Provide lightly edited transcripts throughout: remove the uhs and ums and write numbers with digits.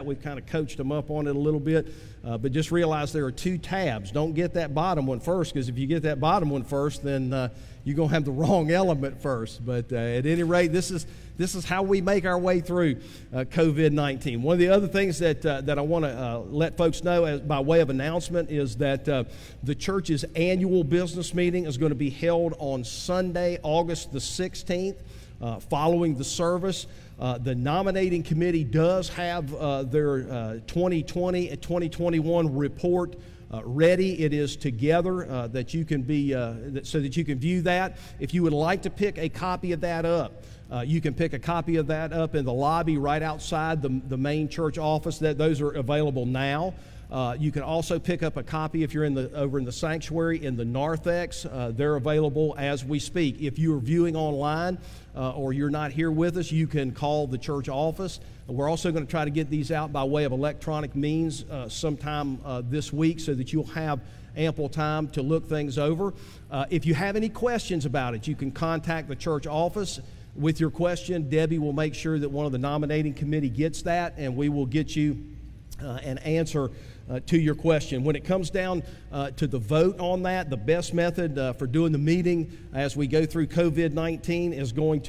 We've kind of coached them up on it a little bit, but just realize there are 2 tabs. Don't get that bottom one first, because if you get that bottom one first, then you're going to have the wrong element first. But at any rate, this is how we make our way through COVID-19. One of the other things that I want to let folks know by way of announcement is that the church's annual business meeting is going to be held on Sunday, August the 16th, following the service. The nominating committee does have their 2020 and 2021 report ready. It is together that you can be so that you can view that. If you would like to pick a copy of that up, you can pick a copy of that up in the lobby right outside the main church office. Those are available now. You can also pick up a copy if you're over in the sanctuary in the narthex. They're available as we speak. If you are viewing online or you're not here with us, you can call the church office. We're also going to try to get these out by way of electronic means sometime this week, so that you'll have ample time to look things over. If you have any questions about it, you can contact the church office with your question. Debbie will make sure that one of the nominating committee gets that, and we will get you an answer to your question. When it comes down to the vote on that, the best method for doing the meeting as we go through COVID-19 is going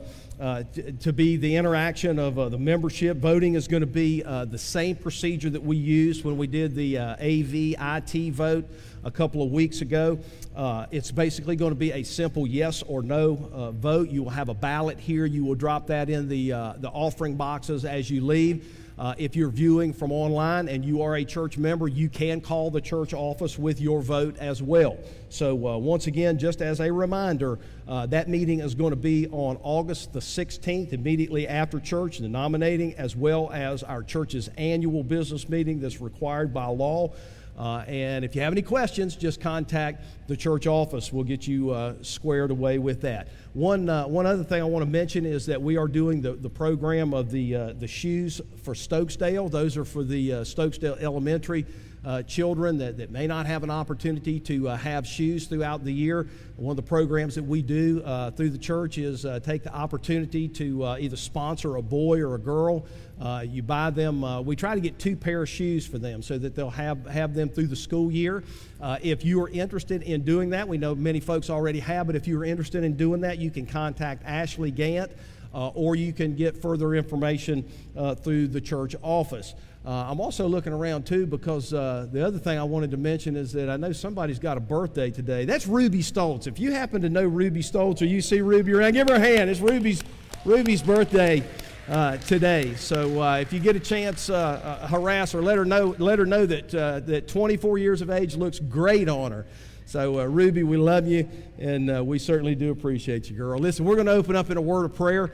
to be the interaction of the membership. Voting is going to be the same procedure that we used when we did the AV-IT vote a couple of weeks ago. It's basically going to be a simple yes or no vote. You will have a ballot here. You will drop that in the offering boxes as you leave. If you're viewing from online and you are a church member, you can call the church office with your vote as well. So once again, just as a reminder, that meeting is going to be on August the 16th, immediately after church, the nominating, as well as our church's annual business meeting that's required by law. And if you have any questions, just contact the church office. We'll get you squared away with that. One other thing I want to mention is that we are doing the program of the shoes for Stokesdale. Those are for the Stokesdale Elementary children that may not have an opportunity to have shoes throughout the year. One of the programs that we do through the church is take the opportunity to either sponsor a boy or a girl. You buy them, we try to get 2 pair of shoes for them so that they'll have them through the school year. If you are interested in doing that, we know many folks already have, but if you are interested in doing that, you can contact Ashley Gant, or you can get further information through the church office. I'm also looking around too, because the other thing I wanted to mention is that I know somebody's got a birthday today. That's Ruby Stoltz. If you happen to know Ruby Stoltz, or you see Ruby around, give her a hand. It's Ruby's birthday today. So if you get a chance, harass her, let her know that 24 years of age looks great on her. So Ruby, we love you, and we certainly do appreciate you, girl. Listen, we're going to open up in a word of prayer,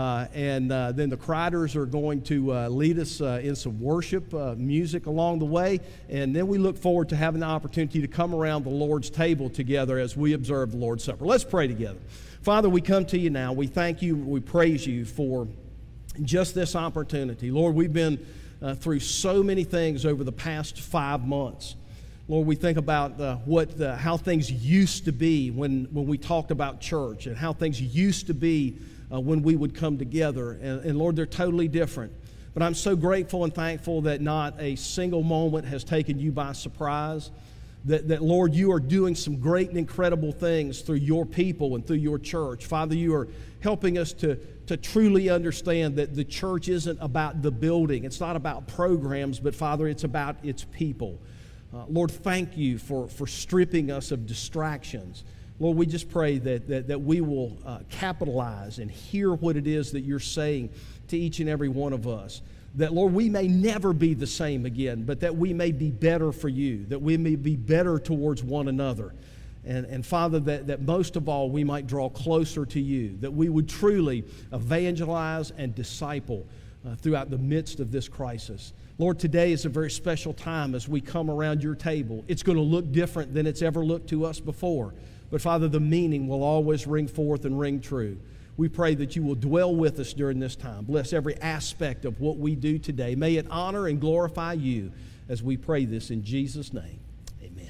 and then the Criders are going to lead us in some worship music along the way, and then we look forward to having the opportunity to come around the Lord's table together as we observe the Lord's Supper. Let's pray together. Father, we come to you now. We thank you, we praise you for just this opportunity. Lord, we've been through so many things over the past 5 months. Lord, we think about how things used to be when we talked about church, and how things used to be when we would come together. And Lord, they're totally different. But I'm so grateful and thankful that not a single moment has taken you by surprise. That Lord, you are doing some great and incredible things through your people and through your church. Father, you are helping us to truly understand that the church isn't about the building. It's not about programs, but Father, it's about its people. Lord, thank you for stripping us of distractions. Lord, we just pray that we will capitalize and hear what it is that you're saying to each and every one of us. That, Lord, we may never be the same again, but that we may be better for you, that we may be better towards one another. And Father, that most of all, we might draw closer to you, that we would truly evangelize and disciple throughout the midst of this crisis. Lord, today is a very special time as we come around your table. It's going to look different than it's ever looked to us before. But Father, the meaning will always ring forth and ring true. We pray that you will dwell with us during this time. Bless every aspect of what we do today. May it honor and glorify you as we pray this in Jesus' name. Amen.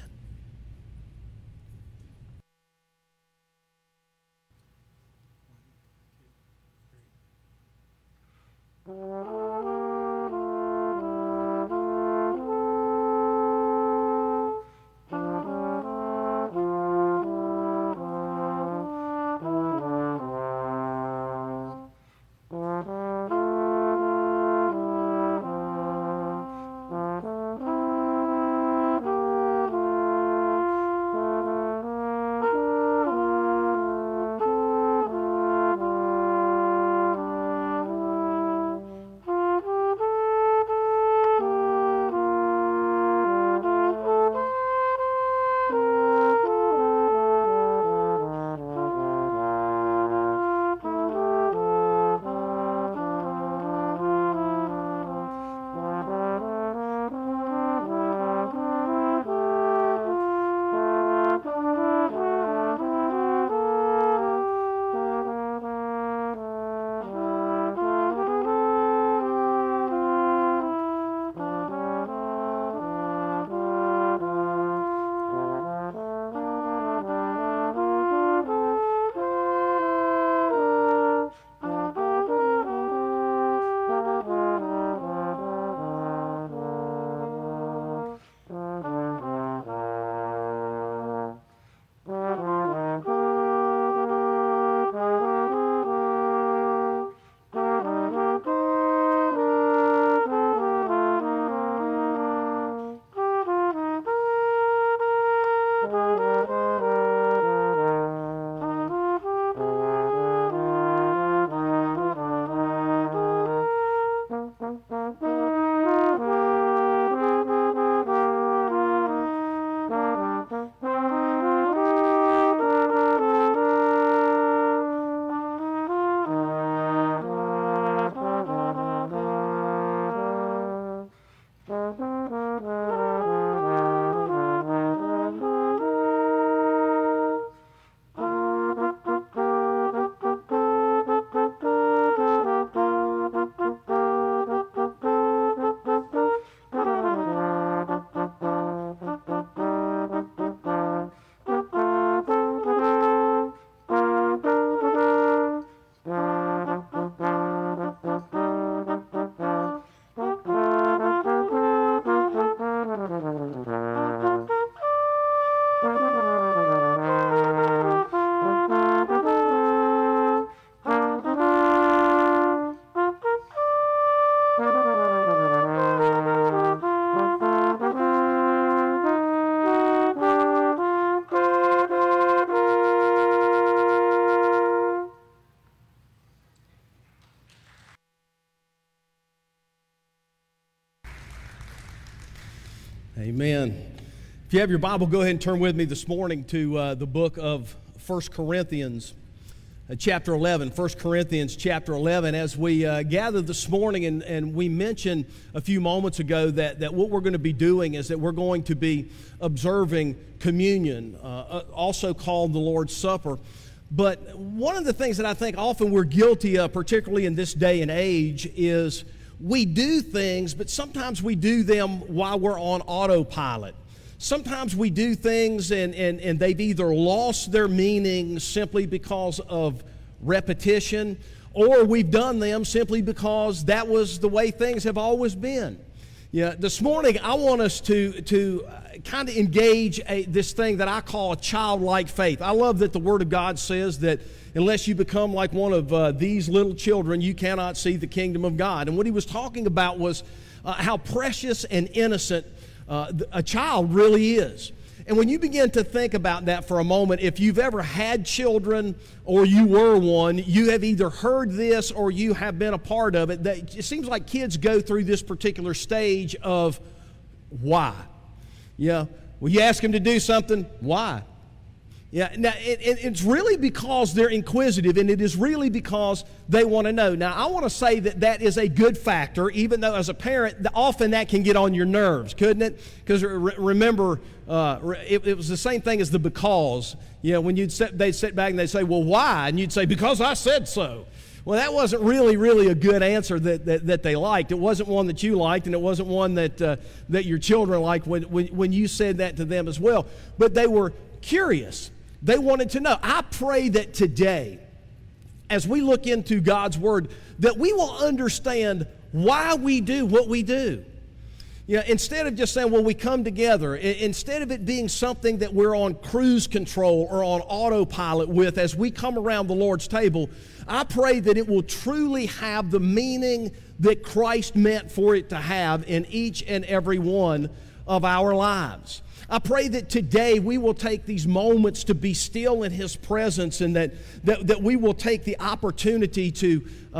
Amen. If you have your Bible, go ahead and turn with me this morning to the book of 1 Corinthians, chapter 11. 1 Corinthians, chapter 11. As we gather this morning, and we mentioned a few moments ago that what we're going to be doing is that we're going to be observing communion, also called the Lord's Supper. But one of the things that I think often we're guilty of, particularly in this day and age, is we do things, but sometimes we do them while we're on autopilot. Sometimes we do things and they've either lost their meaning simply because of repetition, or we've done them simply because that was the way things have always been. Yeah, this morning I want us to kind of engage this thing that I call a childlike faith. I love that the Word of God says that unless you become like one of these little children, you cannot see the kingdom of God. And what he was talking about was how precious and innocent a child really is. And when you begin to think about that for a moment, if you've ever had children or you were one, you have either heard this or you have been a part of it. That it seems like kids go through this particular stage of why. Yeah, well, you ask them to do something, why? Yeah, now it's really because they're inquisitive, and it is really because they want to know. Now, I want to say that is a good factor, even though as a parent, often that can get on your nerves, couldn't it? Because remember, it was the same thing as the because. You know, when they'd sit back and they'd say, well, why? And you'd say, because I said so. Well, that wasn't really a good answer that they liked. It wasn't one that you liked, and it wasn't one that your children liked when you said that to them as well. But they were curious. They wanted to know. I pray that today, as we look into God's Word, that we will understand why we do what we do. You know, instead of just saying, well, we come together, instead of it being something that we're on cruise control or on autopilot with as we come around the Lord's table, I pray that it will truly have the meaning that Christ meant for it to have in each and every one of our lives. I pray that today we will take these moments to be still in His presence, and that we will take the opportunity to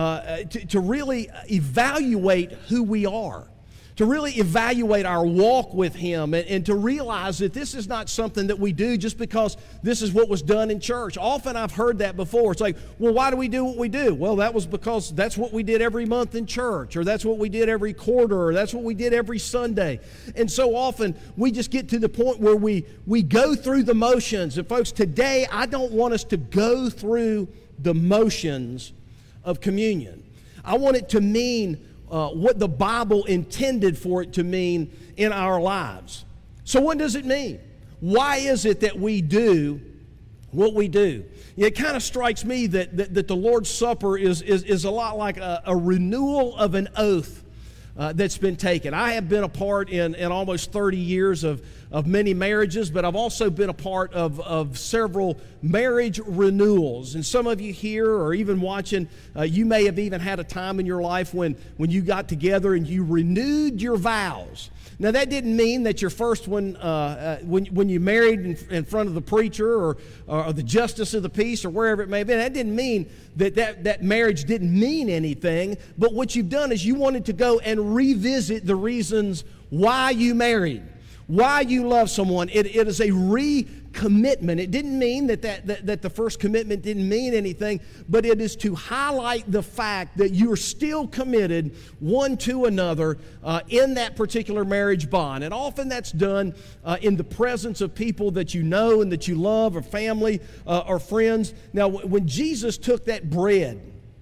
really evaluate who we are, to really evaluate our walk with Him, and to realize that this is not something that we do just because this is what was done in church. Often I've heard that before. It's like, well, why do we do what we do? Well, that was because that's what we did every month in church, or that's what we did every quarter, or that's what we did every Sunday. And so often we just get to the point where we go through the motions. And folks, today I don't want us to go through the motions of communion. I want it to mean what the Bible intended for it to mean in our lives. So what does it mean? Why is it that we do what we do? It kind of strikes me that the Lord's Supper is a lot like a renewal of an oath that's been taken. I have been a part in almost 30 years of many marriages, but I've also been a part of several marriage renewals. And some of you here or even watching, you may have even had a time in your life when you got together and you renewed your vows. Now, that didn't mean that your first one, when you married in front of the preacher or the justice of the peace or wherever it may have been, that didn't mean that marriage didn't mean anything. But what you've done is you wanted to go and revisit the reasons why you married, why you love someone. It is a commitment. It didn't mean that the first commitment didn't mean anything, but it is to highlight the fact that you're still committed one to another in that particular marriage bond. And often that's done in the presence of people that you know and that you love, or family or friends. Now, when Jesus took that bread,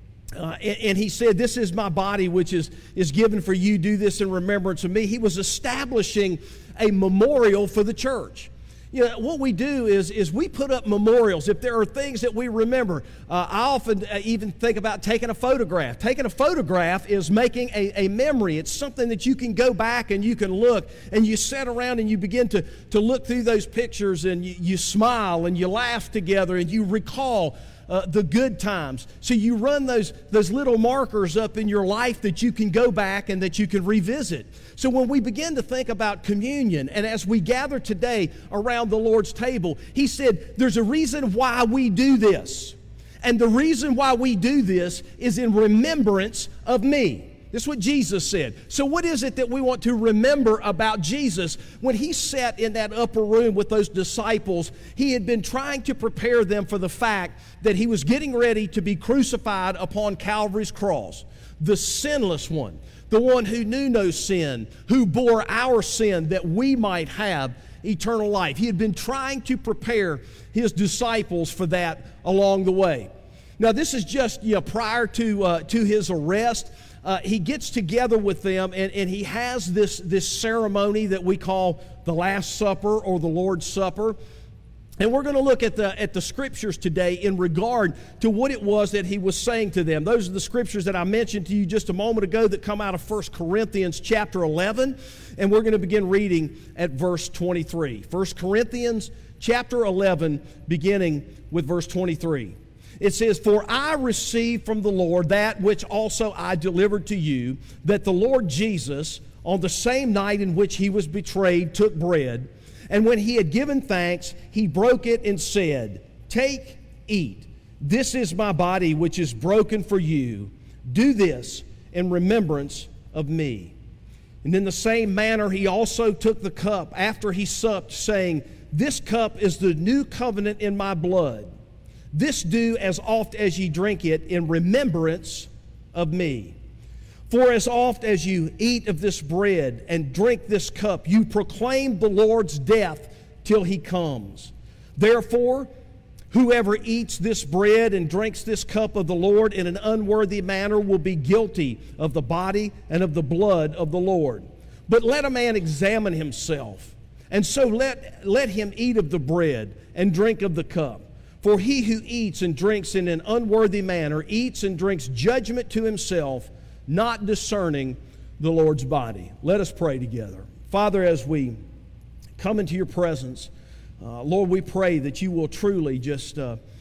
and he said, "This is my body, which is given for you. Do this in remembrance of me." He was establishing a memorial for the church. You know, what we do is we put up memorials. If there are things that we remember, I often even think about taking a photograph. Taking a photograph is making a memory. It's something that you can go back and you can look, and you sit around and you begin to look through those pictures, and you smile and you laugh together and you recall the good times. So you run those little markers up in your life that you can go back and that you can revisit. So when we begin to think about communion, and as we gather today around the Lord's table, he said there's a reason why we do this. And the reason why we do this is in remembrance of me. This is what Jesus said. So what is it that we want to remember about Jesus? When he sat in that upper room with those disciples, he had been trying to prepare them for the fact that he was getting ready to be crucified upon Calvary's cross. The sinless one, the one who knew no sin, who bore our sin that we might have eternal life. He had been trying to prepare his disciples for that along the way. Now this is just prior to his arrest. He gets together with them, and he has this ceremony that we call the Last Supper or the Lord's Supper. And we're going to look at the scriptures today in regard to what it was that he was saying to them. Those are the scriptures that I mentioned to you just a moment ago that come out of 1 Corinthians chapter 11. And we're going to begin reading at verse 23. 1 Corinthians chapter 11, beginning with verse 23. It says, "For I received from the Lord that which also I delivered to you, that the Lord Jesus, on the same night in which he was betrayed, took bread. And when he had given thanks, he broke it and said, 'Take, eat. This is my body which is broken for you. Do this in remembrance of me.' And in the same manner he also took the cup after he supped, saying, 'This cup is the new covenant in my blood. This do as oft as ye drink it in remembrance of me. For as oft as you eat of this bread and drink this cup, you proclaim the Lord's death till he comes. Therefore, whoever eats this bread and drinks this cup of the Lord in an unworthy manner will be guilty of the body and of the blood of the Lord. But let a man examine himself, and so let him eat of the bread and drink of the cup. For he who eats and drinks in an unworthy manner eats and drinks judgment to himself, not discerning the Lord's body." Let us pray together. Father, as we come into your presence, Lord, we pray that you will truly just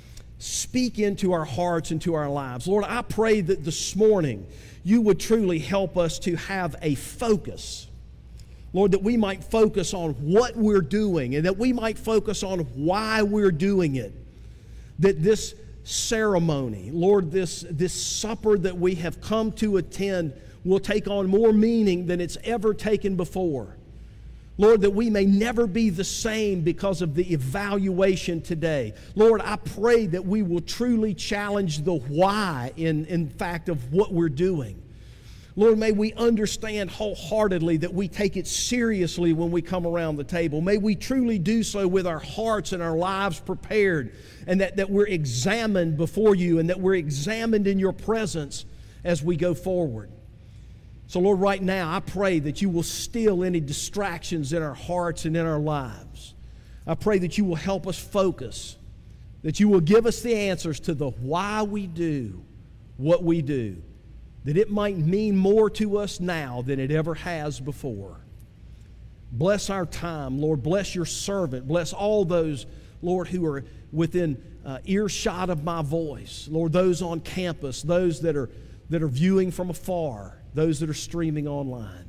speak into our hearts, into our lives. Lord, I pray that this morning you would truly help us to have a focus. Lord, that we might focus on what we're doing, and that we might focus on why we're doing it. That this ceremony, Lord, this supper that we have come to attend will take on more meaning than it's ever taken before. Lord, that we may never be the same because of the evaluation today. Lord, I pray that we will truly challenge the why in fact of what we're doing. Lord, may we understand wholeheartedly that we take it seriously when we come around the table. May we truly do so with our hearts and our lives prepared, and that we're examined before you, and that we're examined in your presence as we go forward. So, Lord, right now, I pray that you will still any distractions in our hearts and in our lives. I pray that you will help us focus, that you will give us the answers to the why we do what we do, that it might mean more to us now than it ever has before. Bless our time, Lord. Bless your servant. Bless all those, Lord, who are within earshot of my voice. Lord, those on campus, those that are viewing from afar, those that are streaming online.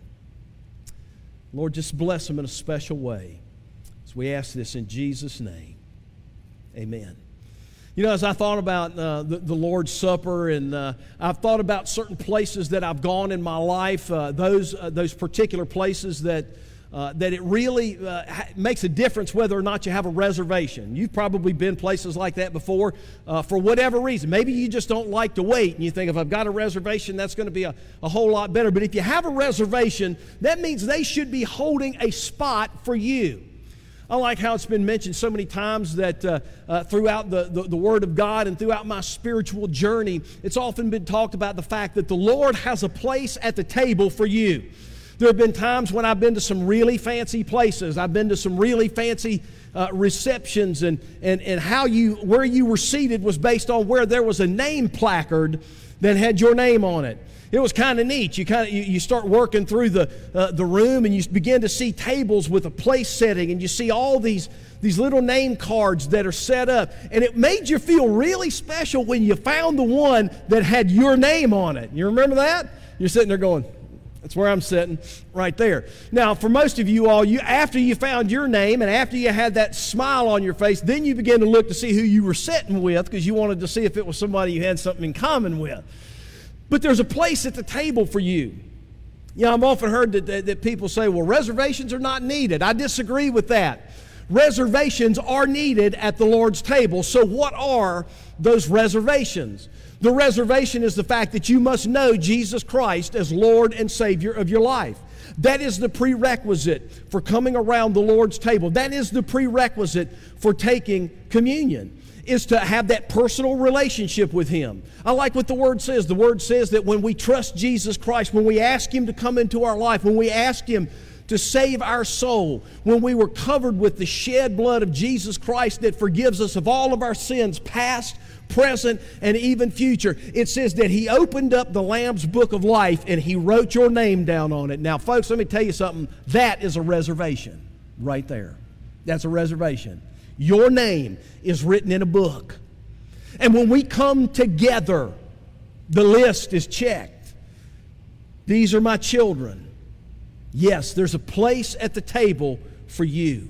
Lord, just bless them in a special way. So we ask this in Jesus' name. Amen. You know, as I thought about the Lord's Supper, and I've thought about certain places that I've gone in my life, those particular places that that it really makes a difference whether or not you have a reservation. You've probably been places like that before for whatever reason. Maybe you just don't like to wait and you think, if I've got a reservation, that's going to be a whole lot better. But if you have a reservation, that means they should be holding a spot for you. I like how it's been mentioned so many times that throughout the Word of God and throughout my spiritual journey, it's often been talked about the fact that the Lord has a place at the table for you. There have been times when I've been to some really fancy places. I've been to some really fancy receptions, and where you were seated was based on where there was a name placard that had your name on it. It was kind of neat. You start working through the room, and you begin to see tables with a place setting, and you see all these little name cards that are set up, and it made you feel really special when you found the one that had your name on it. You remember that? You're sitting there going, that's where I'm sitting, right there. Now, for most of you all, after you found your name and after you had that smile on your face, then you began to look to see who you were sitting with, because you wanted to see if it was somebody you had something in common with. But there's a place at the table for you. You know, I've often heard that people say, well, reservations are not needed. I disagree with that. Reservations are needed at the Lord's table. So what are those reservations? The reservation is the fact that you must know Jesus Christ as Lord and Savior of your life. That is the prerequisite for coming around the Lord's table. That is the prerequisite for taking communion, is to have that personal relationship with Him. I like what the Word says. The Word says that when we trust Jesus Christ, when we ask Him to come into our life, when we ask Him to save our soul, when we were covered with the shed blood of Jesus Christ that forgives us of all of our sins, past, present, and even future, it says that He opened up the Lamb's book of life and He wrote your name down on it. Now, folks, let me tell you something. That is a reservation right there. That's a reservation. Your name is written in a book. And when we come together, the list is checked. These are my children. Yes, there's a place at the table for you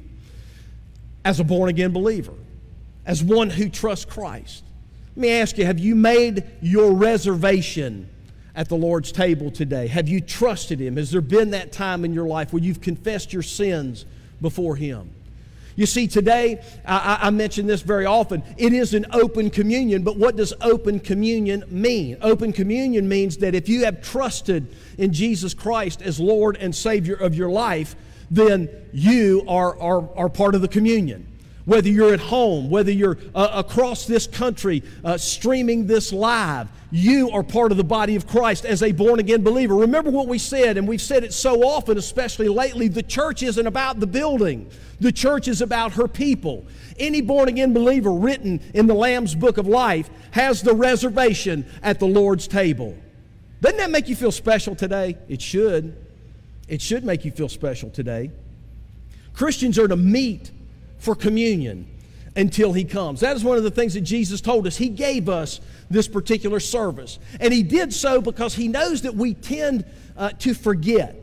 as a born-again believer, as one who trusts Christ. Let me ask you, have you made your reservation at the Lord's table today? Have you trusted Him? Has there been that time in your life where you've confessed your sins before Him? You see, today, I mention this very often, it is an open communion, but what does open communion mean? Open communion means that if you have trusted in Jesus Christ as Lord and Savior of your life, then you are part of the communion. Whether you're at home, whether you're across this country streaming this live, you are part of the body of Christ as a born-again believer. Remember what we said, and we've said it so often, especially lately, the church isn't about the building. The church is about her people. Any born-again believer written in the Lamb's book of life has the reservation at the Lord's table. Doesn't that make you feel special today? It should. It should make you feel special today. Christians are to meet for communion until He comes. That is one of the things that Jesus told us. He gave us this particular service. And He did so because He knows that we tend to forget.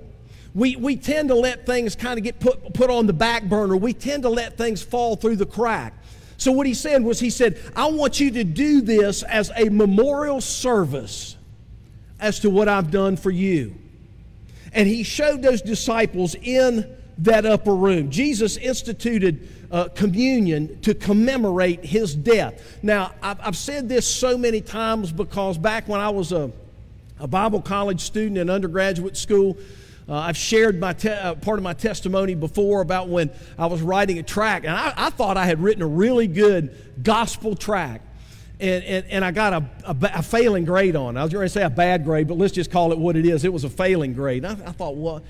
We tend to let things kind of get put on the back burner. We tend to let things fall through the crack. So what He said was, He said, I want you to do this as a memorial service as to what I've done for you. And He showed those disciples in that upper room. Jesus instituted communion to commemorate His death. Now, I've said this so many times because back when I was a Bible college student in undergraduate school, I've shared my part of my testimony before about when I was writing a tract, and I thought I had written a really good gospel tract, and I got a failing grade on it. I was going to say a bad grade, but let's just call it what it is. It was a failing grade. I thought, well,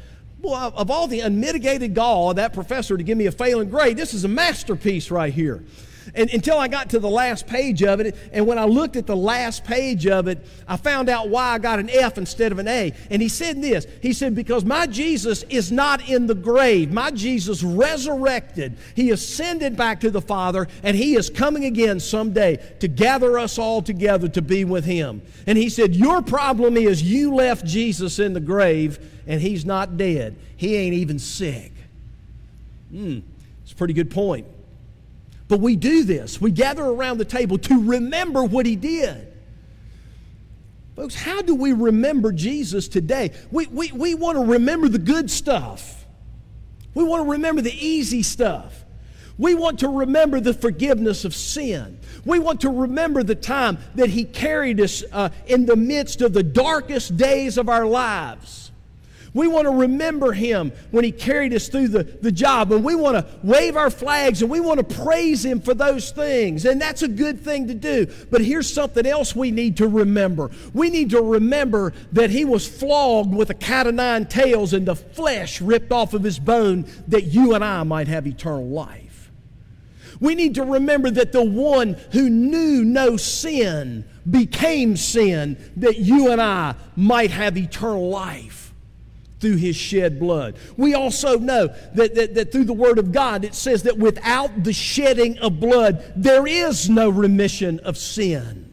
of all the unmitigated gall of that professor to give me a failing grade, this is a masterpiece right here. And until I got to the last page of it, and when I looked at the last page of it, I found out why I got an F instead of an A. And he said this, he said, because my Jesus is not in the grave. My Jesus resurrected. He ascended back to the Father, and He is coming again someday to gather us all together to be with Him. And he said, your problem is you left Jesus in the grave, and He's not dead. He ain't even sick. It's a pretty good point. But we do this. We gather around the table to remember what He did. Folks, how do we remember Jesus today? We want to remember the good stuff. We want to remember the easy stuff. We want to remember the forgiveness of sin. We want to remember the time that He carried us in the midst of the darkest days of our lives. We want to remember Him when He carried us through the job. And we want to wave our flags and we want to praise Him for those things. And that's a good thing to do. But here's something else we need to remember. We need to remember that He was flogged with a cat o' nine tails and the flesh ripped off of His bone that you and I might have eternal life. We need to remember that the one who knew no sin became sin that you and I might have eternal life through His shed blood. We also know that through the Word of God it says that without the shedding of blood there is no remission of sin.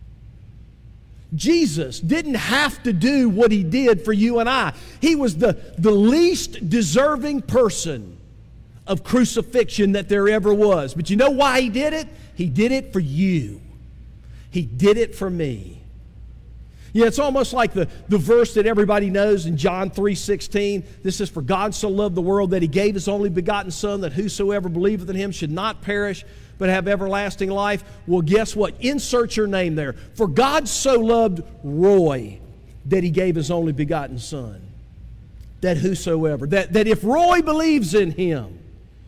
Jesus didn't have to do what He did for you and I. He was the least deserving person of crucifixion that there ever was. But you know why He did it? He did it for you. He did it for me. Yeah, it's almost like the verse that everybody knows in John 3:16. This is, "For God so loved the world that He gave His only begotten Son, that whosoever believeth in Him should not perish, but have everlasting life." Well, guess what? Insert your name there. For God so loved Roy that He gave His only begotten Son. That whosoever, that if Roy believes in Him,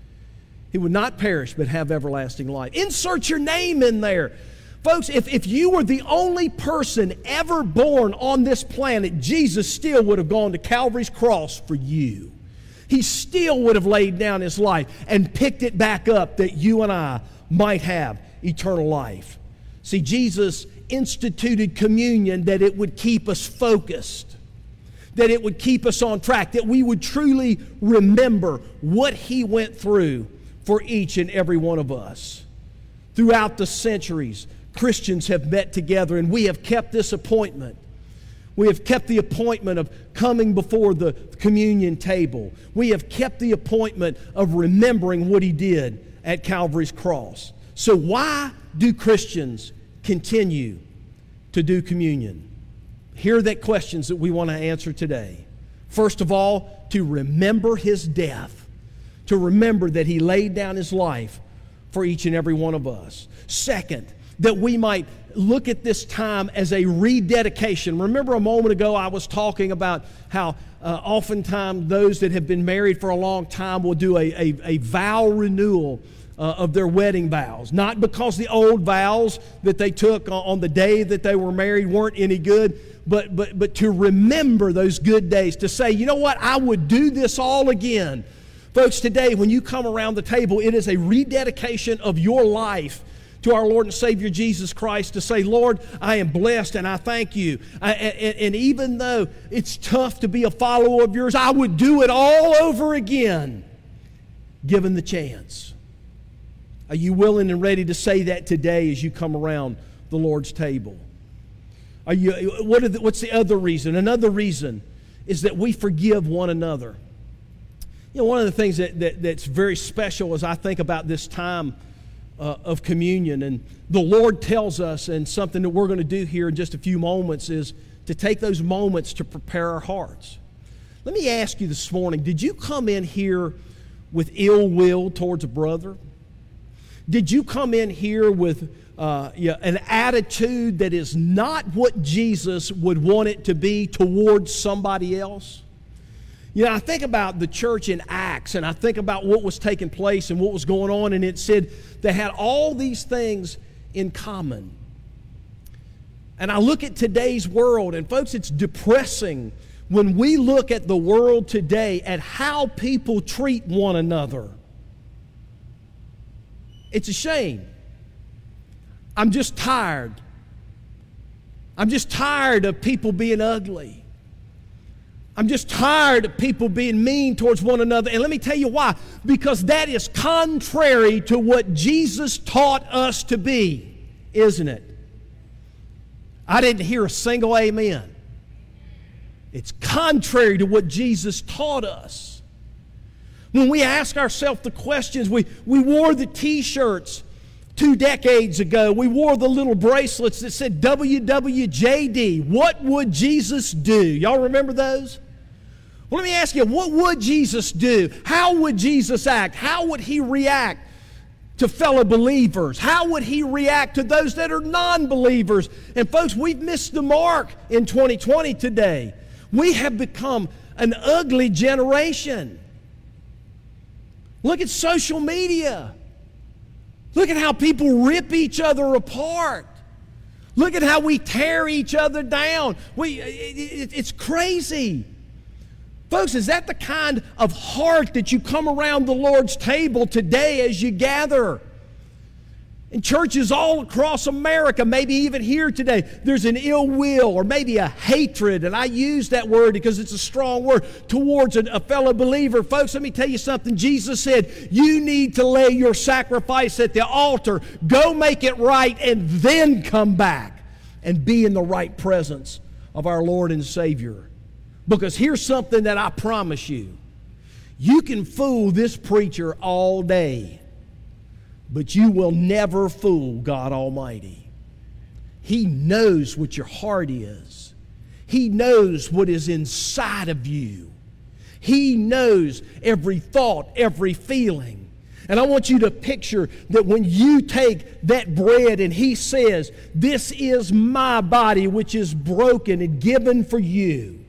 he would not perish, but have everlasting life. Insert your name in there. Folks, if you were the only person ever born on this planet, Jesus still would have gone to Calvary's cross for you. He still would have laid down His life and picked it back up that you and I might have eternal life. See, Jesus instituted communion that it would keep us focused, that it would keep us on track, that we would truly remember what He went through for each and every one of us. Throughout the centuries, Christians have met together and we have kept this appointment. We have kept the appointment of coming before the communion table. We have kept the appointment of remembering what He did at Calvary's cross. So why do Christians continue to do communion? Here are the questions that we want to answer today. First of all, to remember His death. To remember that He laid down His life for each and every one of us. Second, that we might look at this time as a rededication. Remember a moment ago I was talking about how oftentimes those that have been married for a long time will do a vow renewal of their wedding vows. Not because the old vows that they took on the day that they were married weren't any good, but to remember those good days. To say, you know what, I would do this all again. Folks, today when you come around the table, it is a rededication of your life to our Lord and Savior Jesus Christ, to say, Lord, I am blessed and I thank You. And even though it's tough to be a follower of Yours, I would do it all over again, given the chance. Are you willing and ready to say that today as you come around the Lord's table? What's the other reason? Another reason is that we forgive one another. You know, one of the things that's very special as I think about this time of communion, and the Lord tells us, and something that we're going to do here in just a few moments, is to take those moments to prepare our hearts. Let me ask you this morning, did you come in here with ill will towards a brother? Did you come in here with an attitude that is not what Jesus would want it to be towards somebody else? You know, I think about the church in Acts, and I think about what was taking place and what was going on, and it said they had all these things in common. And I look at today's world, and folks, it's depressing when we look at the world today at how people treat one another. It's a shame. I'm just tired. I'm just tired of people being ugly. I'm just tired of people being mean towards one another. And let me tell you why. Because that is contrary to what Jesus taught us to be, isn't it? I didn't hear a single amen. It's contrary to what Jesus taught us. When we ask ourselves the questions, we wore the t-shirts 2 decades ago. We wore the little bracelets that said WWJD. What would Jesus do? Y'all remember those? Well, let me ask you, what would Jesus do? How would Jesus act? How would he react to fellow believers? How would he react to those that are non-believers? And folks, we've missed the mark in 2020 today. We have become an ugly generation. Look at social media. Look at how people rip each other apart. Look at how we tear each other down. It's crazy. Folks, is that the kind of heart that you come around the Lord's table today as you gather? In churches all across America, maybe even here today, there's an ill will or maybe a hatred, and I use that word because it's a strong word, towards a fellow believer. Folks, let me tell you something. Jesus said, you need to lay your sacrifice at the altar, go make it right, and then come back and be in the right presence of our Lord and Savior. Because here's something that I promise you. You can fool this preacher all day, but you will never fool God Almighty. He knows what your heart is. He knows what is inside of you. He knows every thought, every feeling. And I want you to picture that when you take that bread and He says, this is my body which is broken and given for you.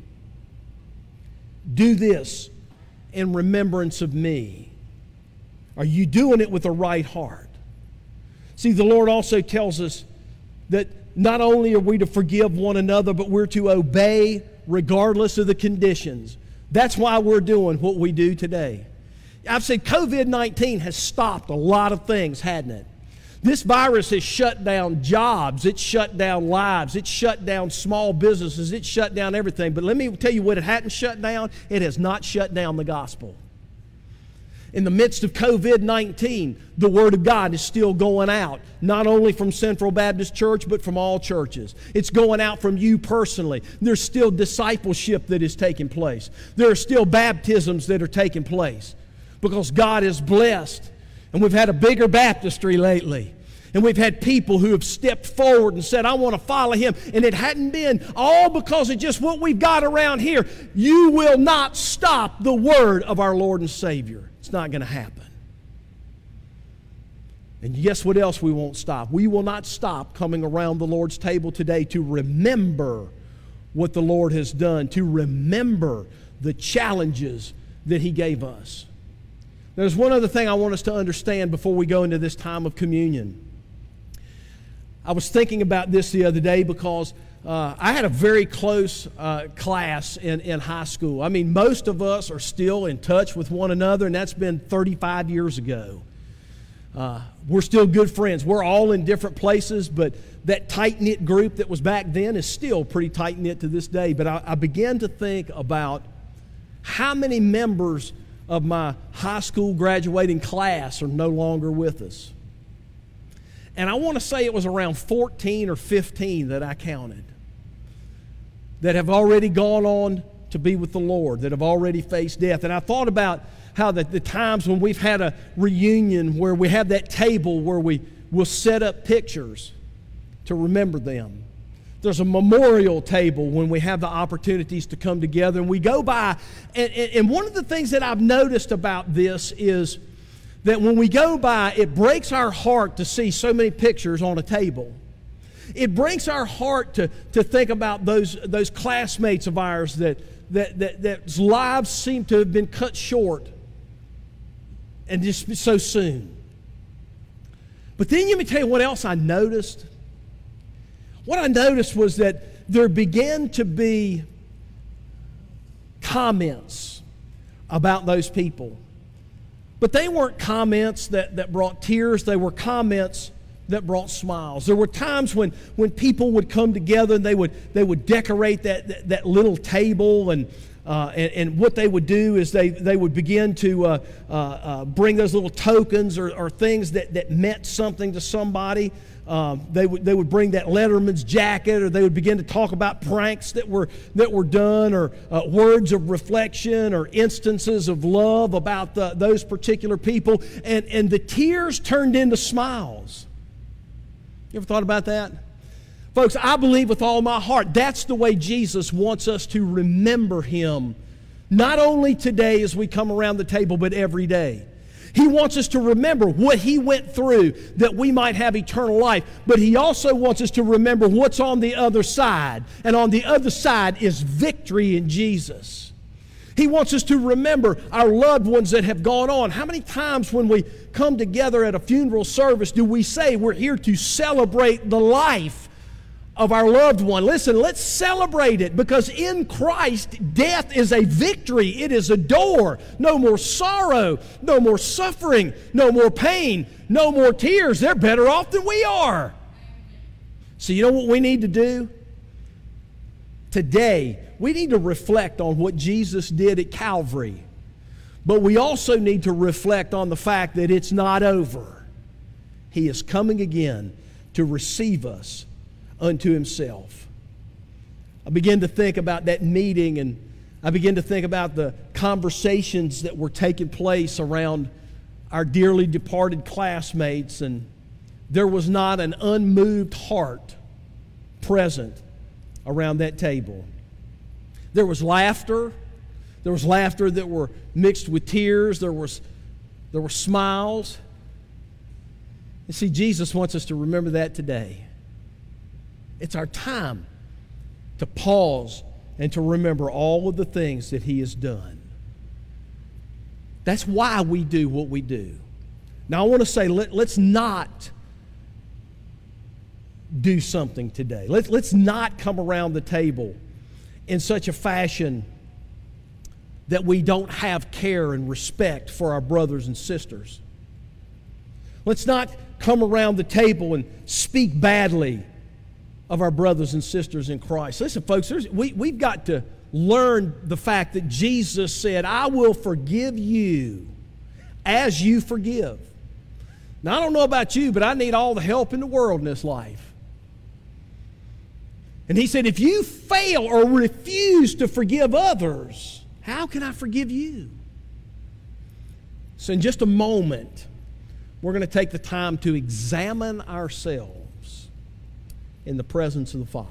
Do this in remembrance of me. Are you doing it with the right heart? See, the Lord also tells us that not only are we to forgive one another, but we're to obey regardless of the conditions. That's why we're doing what we do today. I've said COVID-19 has stopped a lot of things, hadn't it? This virus has shut down jobs, it's shut down lives, it's shut down small businesses, it's shut down everything. But let me tell you what it hadn't shut down. It has not shut down the gospel. In the midst of COVID-19, the Word of God is still going out, not only from Central Baptist Church, but from all churches. It's going out from you personally. There's still discipleship that is taking place. There are still baptisms that are taking place because God is blessed. And we've had a bigger baptistry lately. And we've had people who have stepped forward and said, I want to follow Him. And it hadn't been all because of just what we've got around here. You will not stop the word of our Lord and Savior. It's not going to happen. And guess what else we won't stop? We will not stop coming around the Lord's table today to remember what the Lord has done, to remember the challenges that He gave us. There's one other thing I want us to understand before we go into this time of communion. I was thinking about this the other day because I had a very close class in high school. I mean, most of us are still in touch with one another, and that's been 35 years ago. We're still good friends. We're all in different places, but that tight-knit group that was back then is still pretty tight-knit to this day. But I began to think about how many members of my high school graduating class are no longer with us. And I want to say it was around 14 or 15 that I counted that have already gone on to be with the Lord, that have already faced death. And I thought about how the times when we've had a reunion where we have that table where we will set up pictures to remember them. There's a memorial table when we have the opportunities to come together, and we go by. And one of the things that I've noticed about this is that when we go by, it breaks our heart to see so many pictures on a table. It breaks our heart to think about those classmates of ours that lives seem to have been cut short and just so soon. But then let me tell you what else I noticed. What I noticed was that there began to be comments about those people. But they weren't comments that brought tears. They were comments that brought smiles. There were times when people would come together and they would decorate that little table, and what they would do is they would begin to bring those little tokens or things that meant something to somebody. They would bring that Letterman's jacket, or they would begin to talk about pranks that were done, or words of reflection, or instances of love about those particular people, and the tears turned into smiles. You ever thought about that? Folks, I believe with all my heart that's the way Jesus wants us to remember Him Not only today as we come around the table, but every day. He wants us to remember what He went through that we might have eternal life. But He also wants us to remember what's on the other side. And on the other side is victory in Jesus. He wants us to remember our loved ones that have gone on. How many times when we come together at a funeral service do we say we're here to celebrate the life of our loved one? Listen, let's celebrate it, because in Christ, death is a victory. It is a door. No more sorrow, no more suffering, no more pain, no more tears. They're better off than we are. So you know what we need to do? Today, we need to reflect on what Jesus did at Calvary. But we also need to reflect on the fact that it's not over. He is coming again to receive us unto Himself. I began to think about that meeting, and I began to think about the conversations that were taking place around our dearly departed classmates, and there was not an unmoved heart present around that table. There was laughter. There was laughter that were mixed with tears. There were smiles. And see, Jesus wants us to remember that today. It's our time to pause and to remember all of the things that He has done. That's why we do what we do. Now, I want to say, let's not do something today. Let's not come around the table in such a fashion that we don't have care and respect for our brothers and sisters. Let's not come around the table and speak badly of our brothers and sisters in Christ. Listen, folks, we've got to learn the fact that Jesus said, I will forgive you as you forgive. Now, I don't know about you, but I need all the help in the world in this life. And He said, if you fail or refuse to forgive others, how can I forgive you? So in just a moment, we're going to take the time to examine ourselves in the presence of the Father.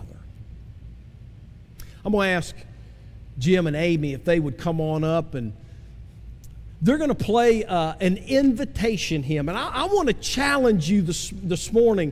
I'm going to ask Jim and Amy if they would come on up, and they're going to play an invitation hymn. And I want to challenge you this morning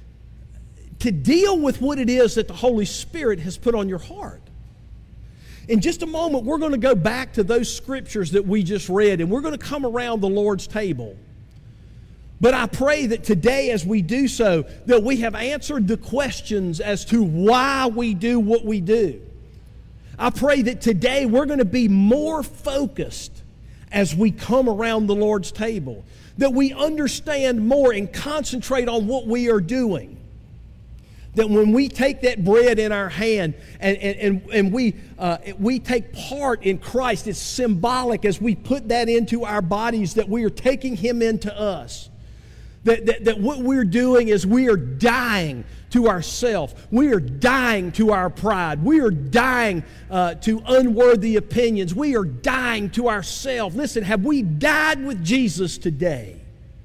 to deal with what it is that the Holy Spirit has put on your heart. In just a moment, we're going to go back to those scriptures that we just read, and we're going to come around the Lord's table. But I pray that today, as we do so, that we have answered the questions as to why we do what we do. I pray that today we're going to be more focused as we come around the Lord's table, that we understand more and concentrate on what we are doing. That when we take that bread in our hand and we take part in Christ, it's symbolic as we put that into our bodies, that we are taking Him into us. That what we're doing is we are dying to ourselves. We are dying to our pride. We are dying to unworthy opinions. We are dying to ourselves. Listen, have we died with Jesus today?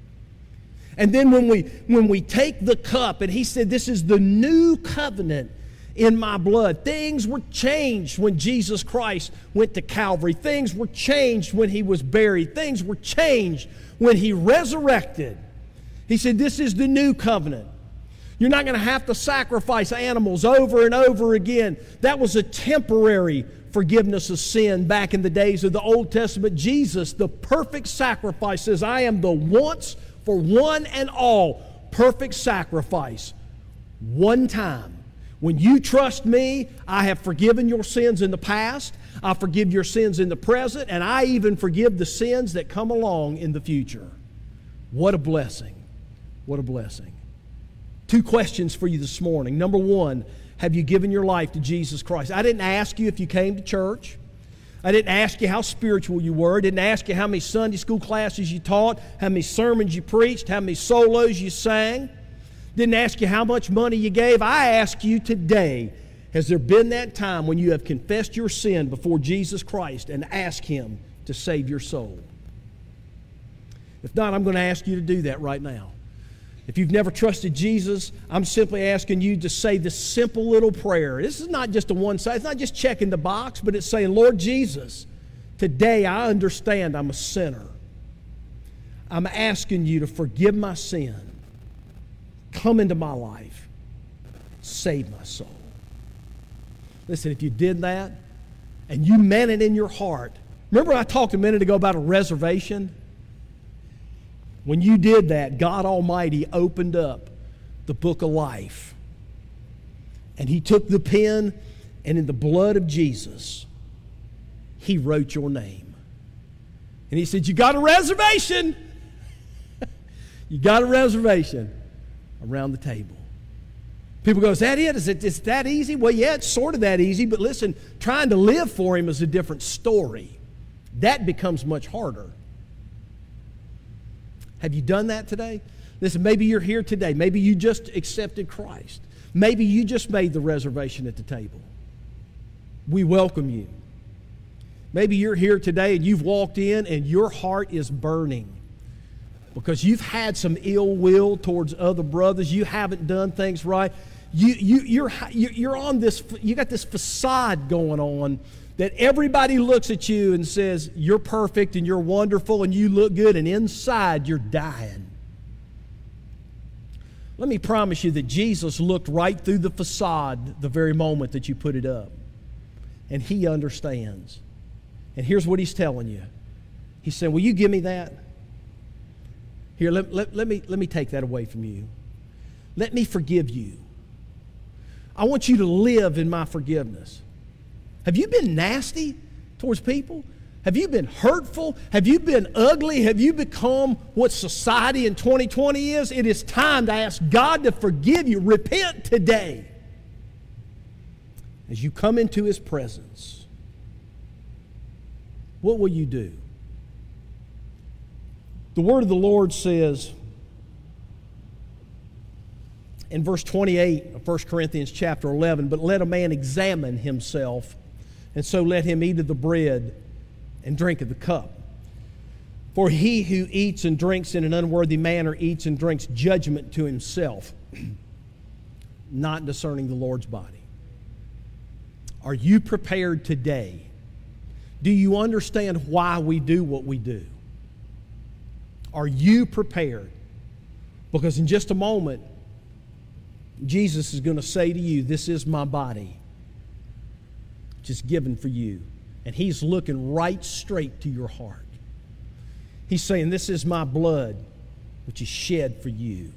And then when we take the cup, and He said, this is the new covenant in my blood. Things were changed when Jesus Christ went to Calvary. Things were changed when He was buried. Things were changed when He resurrected. He said, this is the new covenant. You're not going to have to sacrifice animals over and over again. That was a temporary forgiveness of sin back in the days of the Old Testament. Jesus, the perfect sacrifice, says, I am the once for one and all perfect sacrifice. One time. When you trust me, I have forgiven your sins in the past, I forgive your sins in the present, and I even forgive the sins that come along in the future. What a blessing. What a blessing. 2 questions for you this morning. Number 1, have you given your life to Jesus Christ? I didn't ask you if you came to church. I didn't ask you how spiritual you were. I didn't ask you how many Sunday school classes you taught, how many sermons you preached, how many solos you sang. Didn't ask you how much money you gave. I ask you today, has there been that time when you have confessed your sin before Jesus Christ and asked Him to save your soul? If not, I'm going to ask you to do that right now. If you've never trusted Jesus, I'm simply asking you to say this simple little prayer. This is not just a one-side. It's not just checking the box, but it's saying, Lord Jesus, Today I understand I'm a sinner. I'm asking you to forgive my sin. Come into my life. Save my soul. Listen, if you did that and you meant it in your heart, remember I talked a minute ago about a reservation? When you did that, God Almighty opened up the book of life. And He took the pen, and in the blood of Jesus, He wrote your name. And He said, you got a reservation. You got a reservation around the table. People go, is that it? Is it that easy? Well, yeah, it's sort of that easy, but listen, trying to live for Him is a different story. That becomes much harder. Have you done that today? Listen, maybe you're here today. Maybe you just accepted Christ. Maybe you just made the reservation at the table. We welcome you. Maybe you're here today and you've walked in and your heart is burning because you've had some ill will towards other brothers. You haven't done things right. You're on this. You got this facade going on that everybody looks at you and says you're perfect and you're wonderful and you look good, and inside you're dying. Let me promise you that Jesus looked right through the facade the very moment that you put it up. And He understands. And here's what He's telling you. He said, will you give me that? Here, let me take that away from you. Let me forgive you. I want you to live in my forgiveness. Have you been nasty towards people? Have you been hurtful? Have you been ugly? Have you become what society in 2020 is? It is time to ask God to forgive you. Repent today as you come into His presence. What will you do? The word of the Lord says in verse 28 of 1 Corinthians chapter 11, but let a man examine himself, and so let him eat of the bread and drink of the cup. For he who eats and drinks in an unworthy manner eats and drinks judgment to himself, not discerning the Lord's body. Are you prepared today? Do you understand why we do what we do? Are you prepared? Because in just a moment, Jesus is going to say to you, this is my body, just given for you. And He's looking right straight to your heart. He's saying, this is my blood, which is shed for you.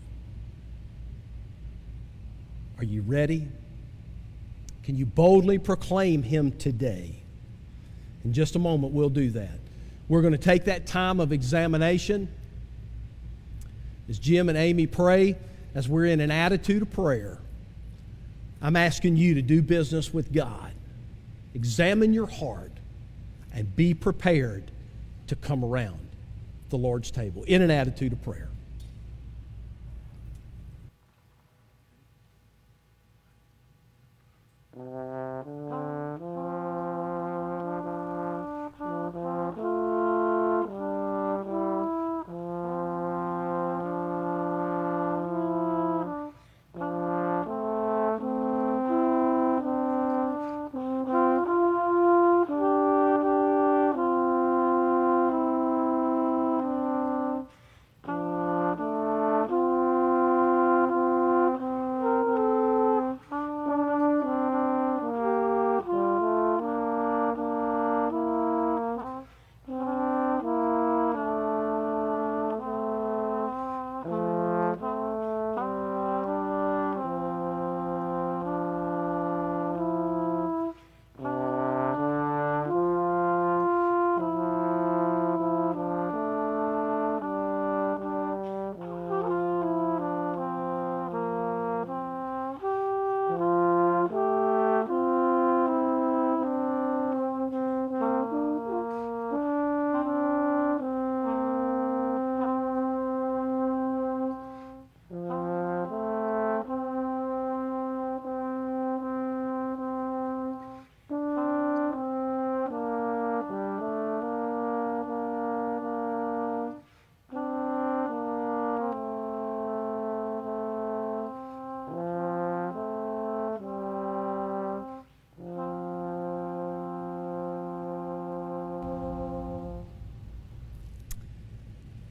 Are you ready? Can you boldly proclaim Him today? In just a moment, we'll do that. We're going to take that time of examination as Jim and Amy pray, as we're in an attitude of prayer. I'm asking you to do business with God. Examine your heart and be prepared to come around the Lord's table in an attitude of prayer.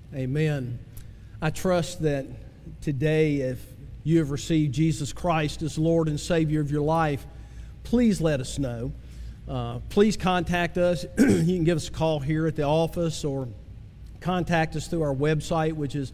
Amen. I trust that today, if you have received Jesus Christ as Lord and Savior of your life, please let us know. Please contact us. You can give us a call here at the office or contact us through our website, which is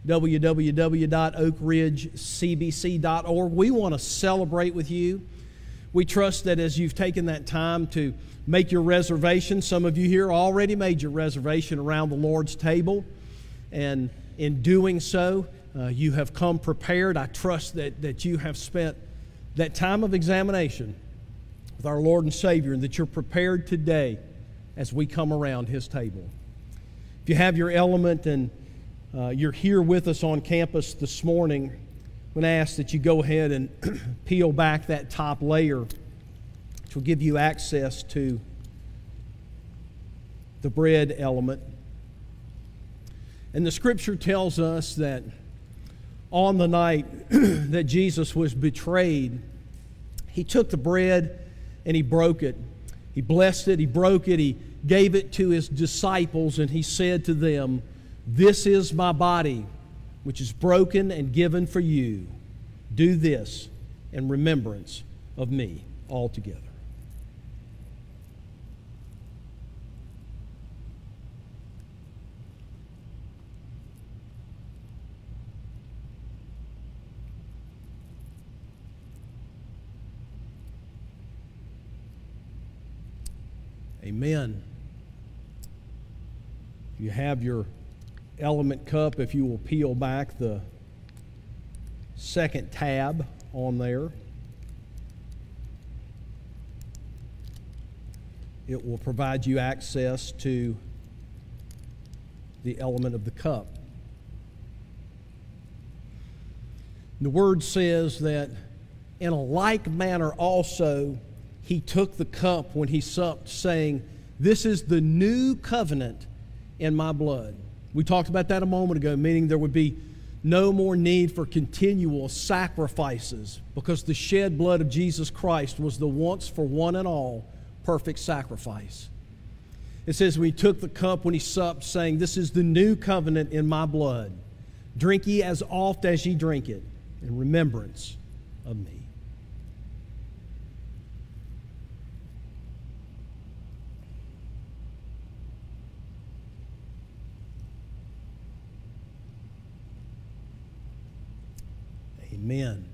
www.oakridgecbc.org. We want to celebrate with you. We trust that as you've taken that time to make your reservation, some of you here already made your reservation around the Lord's table, and in doing so, you have come prepared. I trust that you have spent that time of examination with our Lord and Savior, and that you're prepared today as we come around His table. If you have your element and you're here with us on campus this morning, I'm going to ask that you go ahead and peel back that top layer, which will give you access to the bread element. And the Scripture tells us that on the night that Jesus was betrayed, He took the bread and He broke it. He blessed it, He broke it, He gave it to His disciples, and He said to them, "This is my body, which is broken and given for you. Do this in remembrance of me," all together. Amen. You have your element cup. If you will peel back the second tab on there, it will provide you access to the element of the cup. The Word says that in a like manner also He took the cup when He supped, saying, "This is the new covenant in my blood." We talked about that a moment ago, meaning there would be no more need for continual sacrifices, because the shed blood of Jesus Christ was the once for one and all perfect sacrifice. It says, "We took the cup when He supped, saying, This is the new covenant in my blood. Drink ye as oft as ye drink it, in remembrance of me." Amen.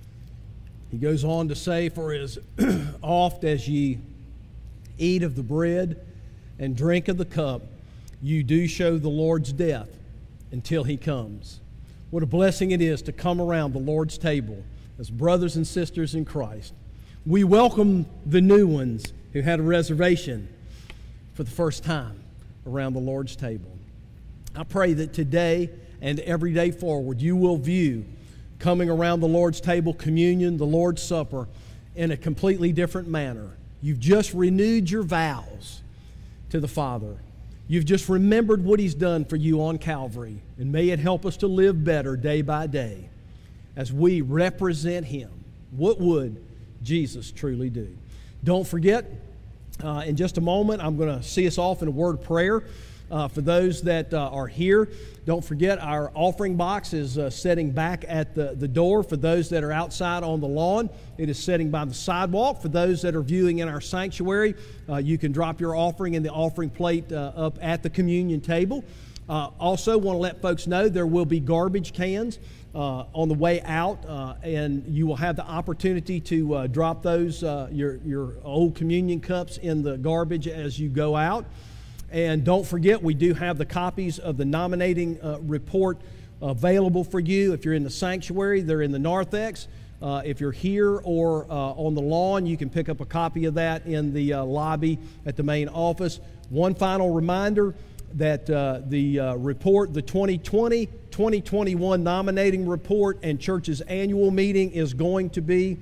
He goes on to say, "For as oft as ye eat of the bread and drink of the cup, you do show the Lord's death until He comes." What a blessing it is to come around the Lord's table as brothers and sisters in Christ. We welcome the new ones who had a reservation for the first time around the Lord's table. I pray that today and every day forward you will view coming around the Lord's table, communion, the Lord's Supper, in a completely different manner. You've just renewed your vows to the Father. You've just remembered what He's done for you on Calvary, and may it help us to live better day by day as we represent Him. What would Jesus truly do? Don't forget, in just a moment, I'm going to see us off in a word of prayer. For those that are here, don't forget our offering box is sitting back at the door. For those that are outside on the lawn, it is sitting by the sidewalk. For those that are viewing in our sanctuary, you can drop your offering in the offering plate up at the communion table. Also want to let folks know there will be garbage cans on the way out, and you will have the opportunity to drop those, your old communion cups in the garbage as you go out. And don't forget, we do have the copies of the nominating report available for you. If you're in the sanctuary, they're in the narthex. If you're here or on the lawn, you can pick up a copy of that in the lobby at the main office. One final reminder that the report, the 2020-2021 nominating report and church's annual meeting is going to be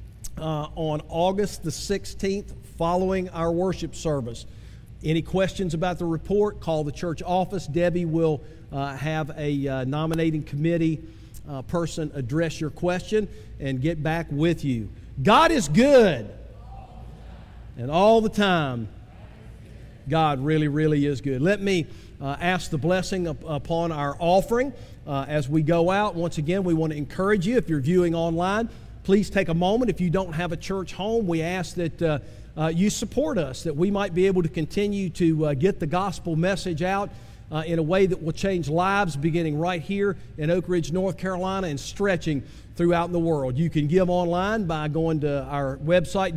on August the 16th following our worship service. Any questions about the report, call the church office. Debbie will have a nominating committee person address your question and get back with you. God is good, and all the time. God really, really is good. Let me ask the blessing upon our offering as we go out. Once again, we want to encourage you, if you're viewing online, please take a moment. If you don't have a church home, we ask that you support us, that we might be able to continue to get the gospel message out in a way that will change lives, beginning right here in Oak Ridge, North Carolina, and stretching throughout the world. You can give online by going to our website,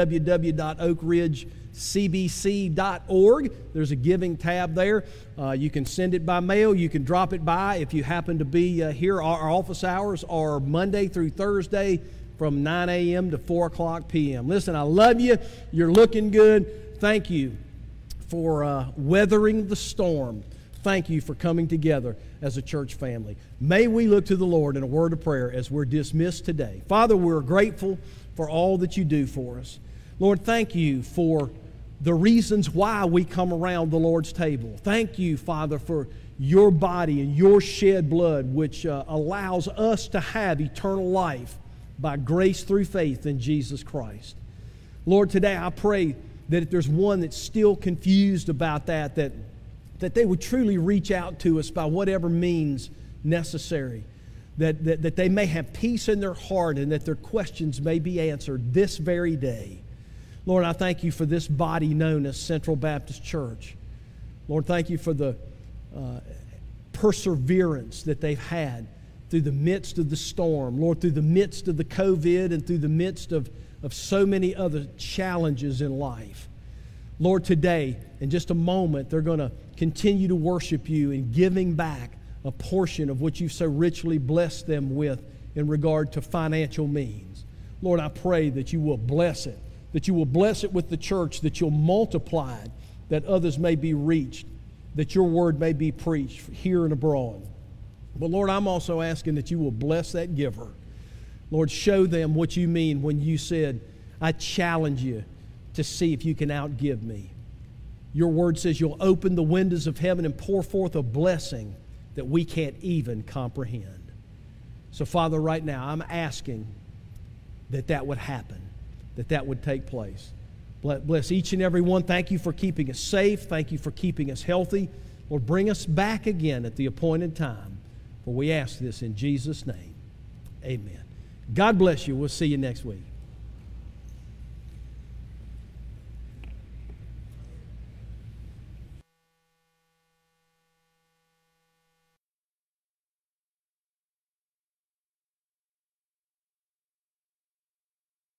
www.oakridgecbc.org. There's a giving tab there. You can send it by mail. You can drop it by if you happen to be here. Our office hours are Monday through Thursday from 9 a.m. to 4 o'clock p.m. Listen, I love you. You're looking good. Thank you for weathering the storm. Thank you for coming together as a church family. May we look to the Lord in a word of prayer as we're dismissed today. Father, we're grateful for all that you do for us. Lord, thank you for the reasons why we come around the Lord's table. Thank you, Father, for your body and your shed blood, which allows us to have eternal life by grace through faith in Jesus Christ. Lord, today I pray that if there's one that's still confused about that they would truly reach out to us by whatever means necessary, that they may have peace in their heart and that their questions may be answered this very day. Lord, I thank you for this body known as Central Baptist Church. Lord, thank you for the perseverance that they've had through the midst of the storm. Lord, through the midst of the COVID and through the midst of so many other challenges in life. Lord, today, in just a moment, they're going to continue to worship you in giving back a portion of what you've so richly blessed them with in regard to financial means. Lord, I pray that you will bless it, that you will bless it with the church, that you'll multiply it, that others may be reached, that your word may be preached here and abroad. But Lord, I'm also asking that you will bless that giver. Lord, show them what you mean when you said, I challenge you to see if you can outgive me. Your word says you'll open the windows of heaven and pour forth a blessing that we can't even comprehend. So, Father, right now, I'm asking that would happen, that would take place. Bless each and every one. Thank you for keeping us safe. Thank you for keeping us healthy. Lord, bring us back again at the appointed time. For we ask this in Jesus' name. Amen. God bless you. We'll see you next week.